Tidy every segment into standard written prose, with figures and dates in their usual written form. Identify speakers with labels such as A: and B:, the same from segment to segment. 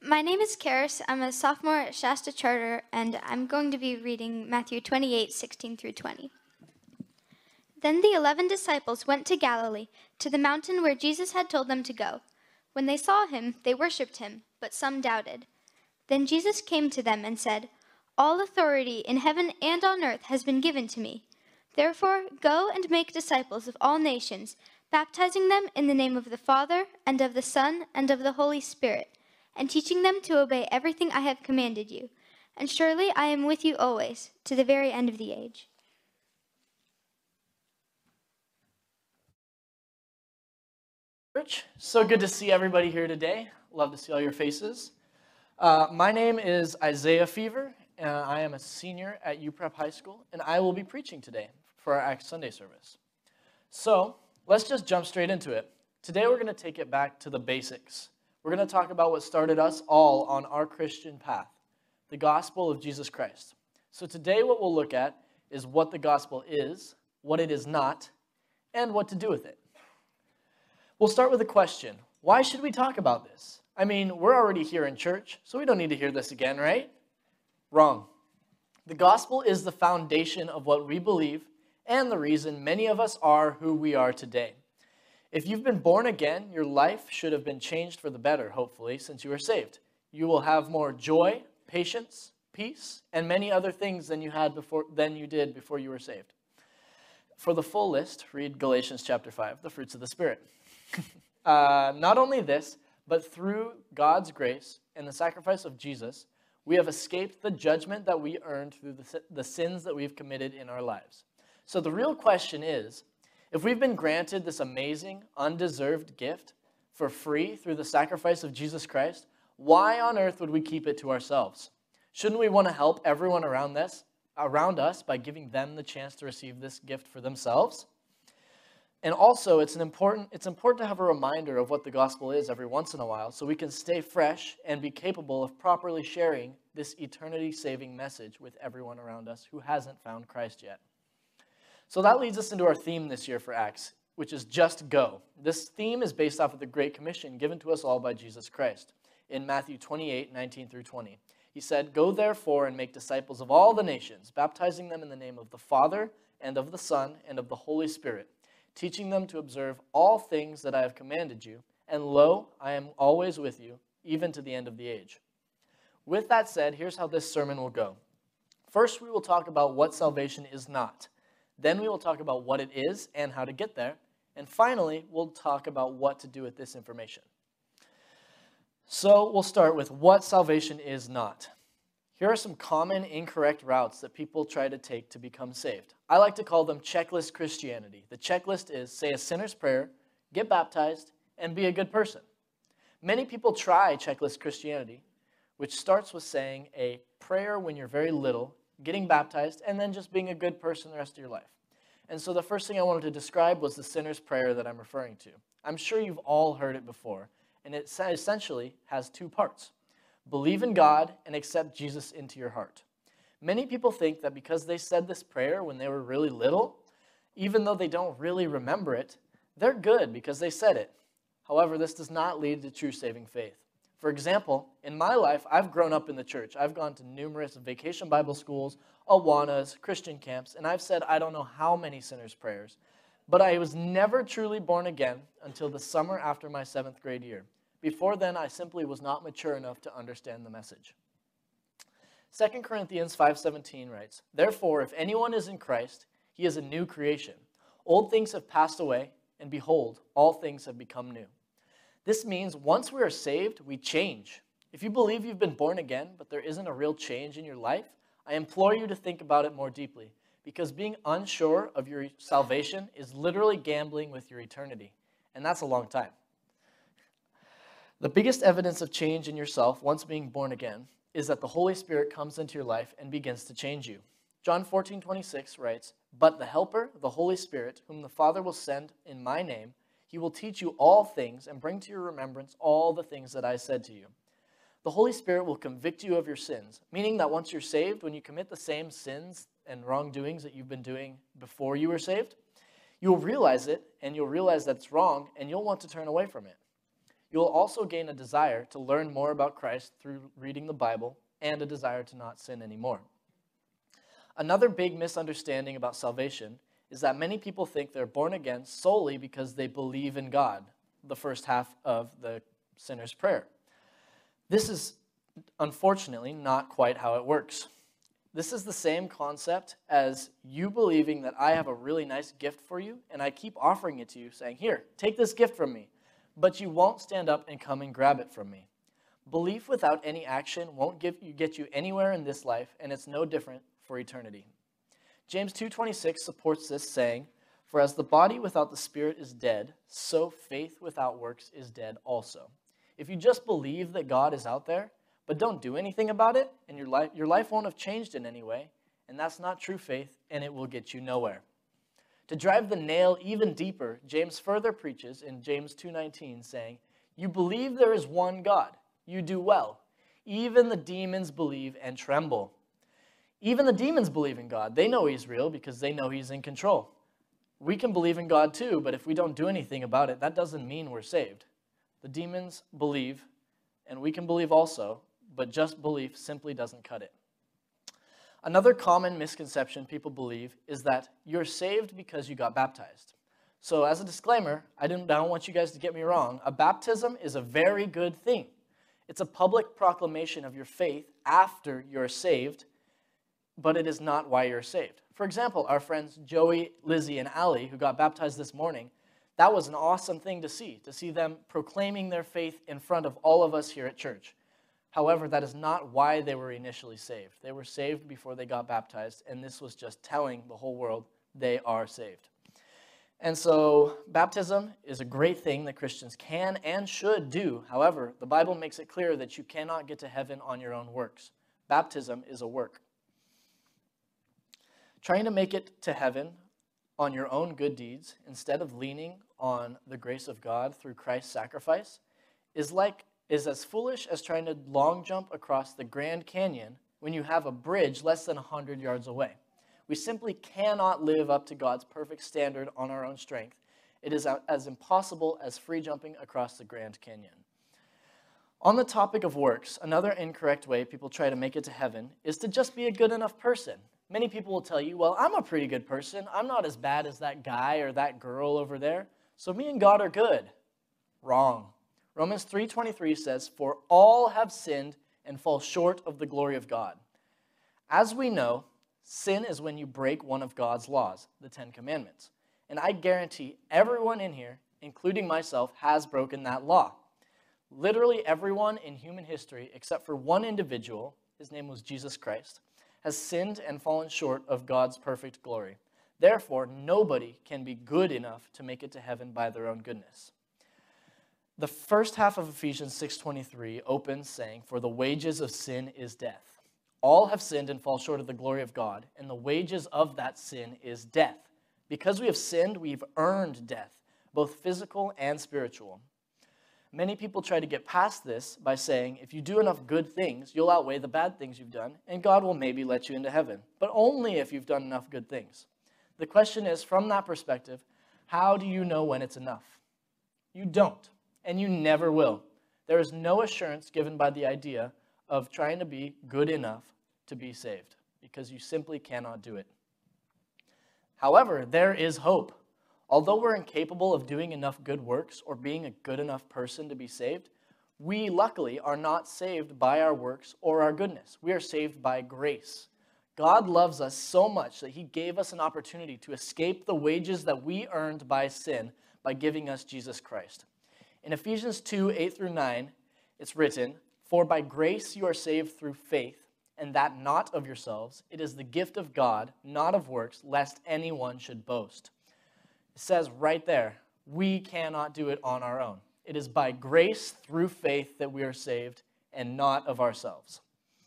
A: My name is Karis. I'm a sophomore at Shasta Charter, and I'm going to be reading Matthew 28:16 through 20. Then the 11 disciples went to Galilee, to the mountain where Jesus had told them to go. When they saw him, they worshipped him, but some doubted. Then Jesus came to them and said, "All authority in heaven and on earth has been given to me. Therefore, go and make disciples of all nations, baptizing them in the name of the Father, and of the Son, and of the Holy Spirit, and teaching them to obey everything I have commanded you. And surely I am with you always, to the very end of the age."
B: Church, so good to see everybody here today. Love to see all your faces. My name is Isaiah Fever, and I am a senior at UPrep High School, and I will be preaching today for our Acts Sunday service. So let's just jump straight into it. Today we're going to take it back to the basics. We're going to talk about what started us all on our Christian path, the gospel of Jesus Christ. So today what we'll look at is what the gospel is, what it is not, and what to do with it. We'll start with a question. Why should we talk about this? I mean, we're already here in church, so we don't need to hear this again, right? Wrong. The gospel is the foundation of what we believe and the reason many of us are who we are today. If you've been born again, your life should have been changed for the better, hopefully, since you were saved. You will have more joy, patience, peace, and many other things than you did before you were saved. For the full list, read Galatians chapter 5, the fruits of the Spirit. Not only this, but through God's grace and the sacrifice of Jesus, we have escaped the judgment that we earned through the sins that we've committed in our lives. So the real question is, if we've been granted this amazing, undeserved gift for free through the sacrifice of Jesus Christ, why on earth would we keep it to ourselves? Shouldn't we want to help everyone around us by giving them the chance to receive this gift for themselves? And also, it's important to have a reminder of what the gospel is every once in a while so we can stay fresh and be capable of properly sharing this eternity-saving message with everyone around us who hasn't found Christ yet. So that leads us into our theme this year for Acts, which is Just Go. This theme is based off of the Great Commission given to us all by Jesus Christ in Matthew 28:19 through 20. He said, "Go therefore and make disciples of all the nations, baptizing them in the name of the Father and of the Son and of the Holy Spirit, teaching them to observe all things that I have commanded you, and lo, I am always with you, even to the end of the age." With that said, here's how this sermon will go. First, we will talk about what salvation is not. Then we will talk about what it is and how to get there. And finally, we'll talk about what to do with this information. So we'll start with what salvation is not. Here are some common incorrect routes that people try to take to become saved. I like to call them checklist Christianity. The checklist is say a sinner's prayer, get baptized, and be a good person. Many people try checklist Christianity, which starts with saying a prayer when you're very little, getting baptized, and then just being a good person the rest of your life. And so the first thing I wanted to describe was the sinner's prayer that I'm referring to. I'm sure you've all heard it before, and it essentially has two parts. Believe in God and accept Jesus into your heart. Many people think that because they said this prayer when they were really little, even though they don't really remember it, they're good because they said it. However, this does not lead to true saving faith. For example, in my life, I've grown up in the church. I've gone to numerous vacation Bible schools, Awanas, Christian camps, and I've said I don't know how many sinner's prayers, but I was never truly born again until the summer after my 7th grade year. Before then, I simply was not mature enough to understand the message. 2 Corinthians 5:17 writes, "Therefore, if anyone is in Christ, he is a new creation. Old things have passed away, and behold, all things have become new." This means once we are saved, we change. If you believe you've been born again, but there isn't a real change in your life, I implore you to think about it more deeply, because being unsure of your salvation is literally gambling with your eternity, and that's a long time. The biggest evidence of change in yourself once being born again is that the Holy Spirit comes into your life and begins to change you. John 14:26 writes, "But the Helper, the Holy Spirit, whom the Father will send in my name, he will teach you all things and bring to your remembrance all the things that I said to you." The Holy Spirit will convict you of your sins, meaning that once you're saved, when you commit the same sins and wrongdoings that you've been doing before you were saved, you'll realize it, and you'll realize that it's wrong, and you'll want to turn away from it. You will also gain a desire to learn more about Christ through reading the Bible and a desire to not sin anymore. Another big misunderstanding about salvation is that many people think they're born again solely because they believe in God, the first half of the sinner's prayer. This is unfortunately not quite how it works. This is the same concept as you believing that I have a really nice gift for you, and I keep offering it to you, saying, here, take this gift from me, but you won't stand up and come and grab it from me. Belief without any action won't get you anywhere in this life, and it's no different for eternity. James 2:26 supports this, saying, for as the body without the spirit is dead, so faith without works is dead also. If you just believe that God is out there, but don't do anything about it, and your life won't have changed in any way, and that's not true faith, and it will get you nowhere. To drive the nail even deeper, James further preaches in James 2:19, saying, you believe there is one God. You do well. Even the demons believe and tremble. Even the demons believe in God. They know he's real because they know he's in control. We can believe in God too, but if we don't do anything about it, that doesn't mean we're saved. The demons believe, and we can believe also, but just belief simply doesn't cut it. Another common misconception people believe is that you're saved because you got baptized. So as a disclaimer, I don't want you guys to get me wrong. A baptism is a very good thing. It's a public proclamation of your faith after you're saved, but it is not why you're saved. For example, our friends Joey, Lizzie, and Allie, who got baptized this morning, that was an awesome thing to see them proclaiming their faith in front of all of us here at church. However, that is not why they were initially saved. They were saved before they got baptized, and this was just telling the whole world they are saved. And so baptism is a great thing that Christians can and should do. However, the Bible makes it clear that you cannot get to heaven on your own works. Baptism is a work. Trying to make it to heaven on your own good deeds instead of leaning on the grace of God through Christ's sacrifice is as foolish as trying to long jump across the Grand Canyon when you have a bridge less than 100 yards away. We simply cannot live up to God's perfect standard on our own strength. It is as impossible as free jumping across the Grand Canyon. On the topic of works, another incorrect way people try to make it to heaven is to just be a good enough person. Many people will tell you, well, I'm a pretty good person. I'm not as bad as that guy or that girl over there, so me and God are good. Wrong. Romans 3:23 says, for all have sinned and fall short of the glory of God. As we know, sin is when you break one of God's laws, the 10 Commandments. And I guarantee everyone in here, including myself, has broken that law. Literally everyone in human history, except for one individual, his name was Jesus Christ, has sinned and fallen short of God's perfect glory. Therefore, nobody can be good enough to make it to heaven by their own goodness. The first half of Ephesians 6:23 opens saying, for the wages of sin is death. All have sinned and fall short of the glory of God, and the wages of that sin is death. Because we have sinned, we've earned death, both physical and spiritual. Many people try to get past this by saying, if you do enough good things, you'll outweigh the bad things you've done, and God will maybe let you into heaven, but only if you've done enough good things. The question is, from that perspective, how do you know when it's enough? You don't, and you never will. There is no assurance given by the idea of trying to be good enough to be saved, because you simply cannot do it. However, there is hope. Although we're incapable of doing enough good works or being a good enough person to be saved, we luckily are not saved by our works or our goodness. We are saved by grace. God loves us so much that he gave us an opportunity to escape the wages that we earned by sin by giving us Jesus Christ. In Ephesians 2:8-9, it's written, for by grace you are saved through faith, and that not of yourselves. It is the gift of God, not of works, lest anyone should boast. It says right there, we cannot do it on our own. It is by grace through faith that we are saved and not of ourselves.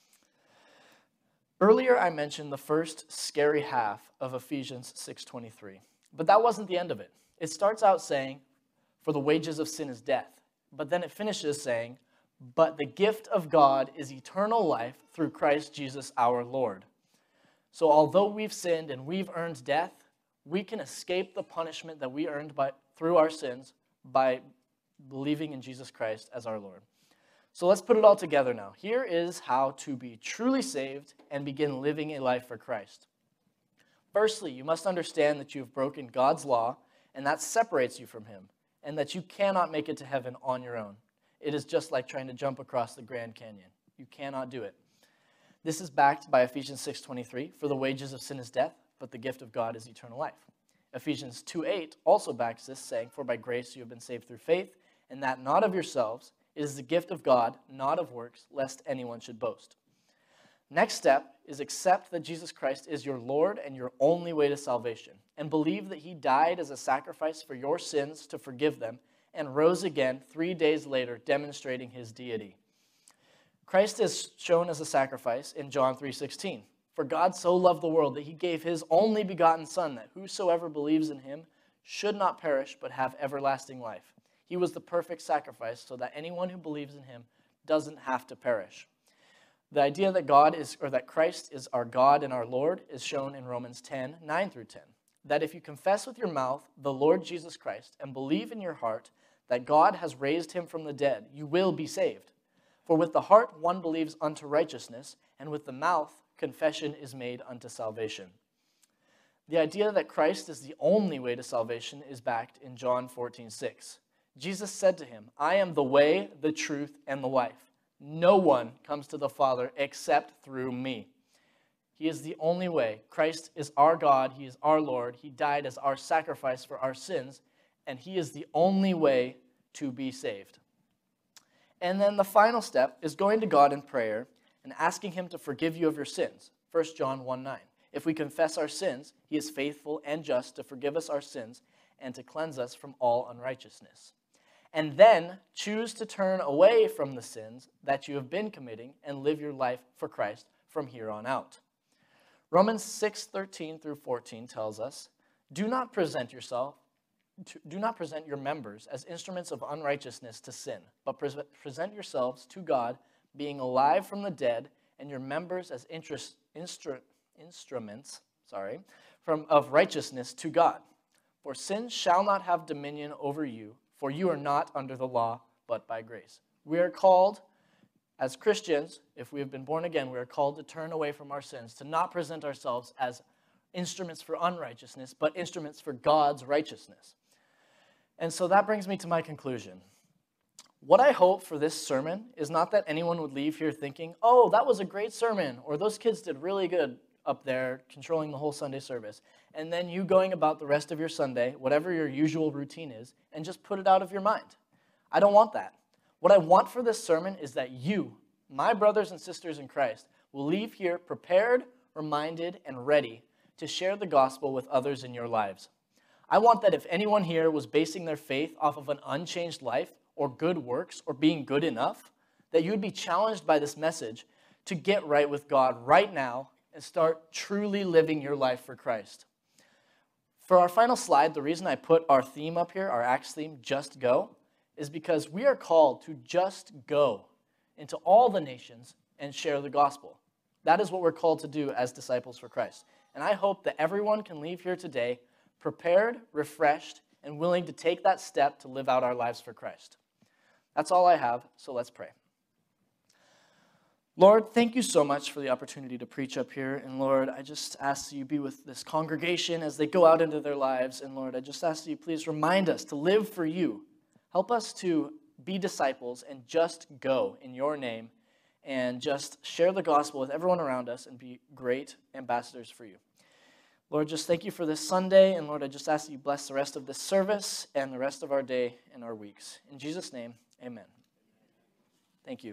B: Earlier I mentioned the first scary half of Ephesians 6:23, but that wasn't the end of it. It starts out saying, for the wages of sin is death, but then it finishes saying, but the gift of God is eternal life through Christ Jesus our Lord. So although we've sinned and we've earned death, we can escape the punishment that we earned through our sins by believing in Jesus Christ as our Lord. So let's put it all together now. Here is how to be truly saved and begin living a life for Christ. Firstly, you must understand that you have broken God's law, and that separates you from him, and that you cannot make it to heaven on your own. It is just like trying to jump across the Grand Canyon. You cannot do it. This is backed by Ephesians 6:23, for the wages of sin is death, but the gift of God is eternal life. Ephesians 2:8 also backs this, saying, for by grace you have been saved through faith, and that not of yourselves. It is the gift of God, not of works, lest anyone should boast. Next step is accept that Jesus Christ is your Lord and your only way to salvation, and believe that he died as a sacrifice for your sins to forgive them, and rose again 3 days later, demonstrating his deity. Christ is shown as a sacrifice in John 3:16. For God so loved the world that he gave his only begotten Son, that whosoever believes in him should not perish but have everlasting life. He was the perfect sacrifice so that anyone who believes in him doesn't have to perish. The idea that Christ is our God and our Lord is shown in Romans 10:9-10. That if you confess with your mouth the Lord Jesus Christ and believe in your heart that God has raised him from the dead, you will be saved. For with the heart one believes unto righteousness, and with the mouth confession is made unto salvation. The idea that Christ is the only way to salvation is backed in John 14:6. Jesus said to him, I am the way, the truth, and the life. No one comes to the Father except through me. He is the only way. Christ is our God. He is our Lord. He died as our sacrifice for our sins, and he is the only way to be saved. And then the final step is going to God in prayer and asking him to forgive you of your sins. 1 John 1:9. If we confess our sins, he is faithful and just to forgive us our sins and to cleanse us from all unrighteousness. And then choose to turn away from the sins that you have been committing and live your life for Christ from here on out. Romans 6:13-14 tells us, do not present your members as instruments of unrighteousness to sin, but present yourselves to God, being alive from the dead, and your members as instruments of righteousness to God. For sin shall not have dominion over you, for you are not under the law, but by grace. We are called, as Christians, if we have been born again, we are called to turn away from our sins, to not present ourselves as instruments for unrighteousness, but instruments for God's righteousness. And so that brings me to my conclusion. What I hope for this sermon is not that anyone would leave here thinking, oh, that was a great sermon, or those kids did really good up there controlling the whole Sunday service, and then you going about the rest of your Sunday, whatever your usual routine is, and just put it out of your mind. I don't want that. What I want for this sermon is that you, my brothers and sisters in Christ, will leave here prepared, reminded, and ready to share the gospel with others in your lives. I want that if anyone here was basing their faith off of an unchanged life or good works or being good enough, that you would be challenged by this message to get right with God right now and start truly living your life for Christ. For our final slide, the reason I put our theme up here, our Acts theme, Just Go, is because we are called to just go into all the nations and share the gospel. That is what we're called to do as disciples for Christ. And I hope that everyone can leave here today prepared, refreshed, and willing to take that step to live out our lives for Christ. That's all I have, so let's pray. Lord, thank you so much for the opportunity to preach up here. And Lord, I just ask that you be with this congregation as they go out into their lives. And Lord, I just ask that you please remind us to live for you. Help us to be disciples and just go in your name and just share the gospel with everyone around us and be great ambassadors for you. Lord, just thank you for this Sunday. And Lord, I just ask that you bless the rest of this service and the rest of our day and our weeks. In Jesus' name, amen. Thank you.